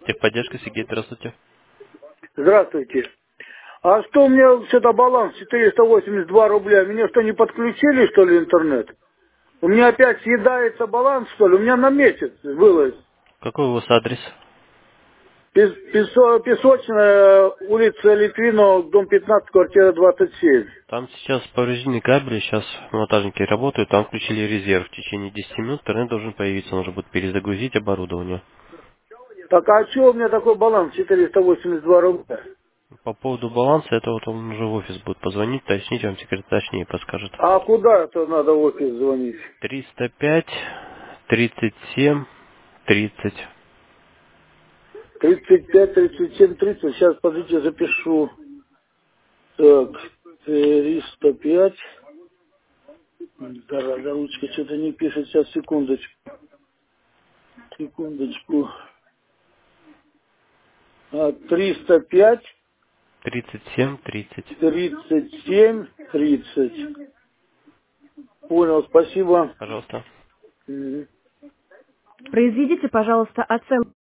Техподдержка, Сергей, здравствуйте. Здравствуйте. А что у меня что-то баланс 482 рубля? Меня что, не подключили, что ли, интернет? У меня опять съедается баланс, что ли? У меня на месяц было. Какой у вас адрес? Песочная улица Литвинова, дом 15, квартира 27. Там сейчас повреждены кабели, сейчас монтажники работают, там включили резерв. В течение 10 минут интернет должен появиться, нужно будет перезагрузить оборудование. Так а что у меня такой баланс 482 рубля? По поводу баланса, это вот он уже в офис будет позвонить, уточнить, вам секретарь точнее подскажет. А куда это надо в офис звонить? 305 37 30. 35, 37, 30. Сейчас, подождите, запишу. Так, 305. Дорога ручка что-то не пишет. Сейчас, секундочку. Секундочку. 305, 37 30. 37, 30. Понял, спасибо. Пожалуйста. Мгм. Произведите, пожалуйста, оценку.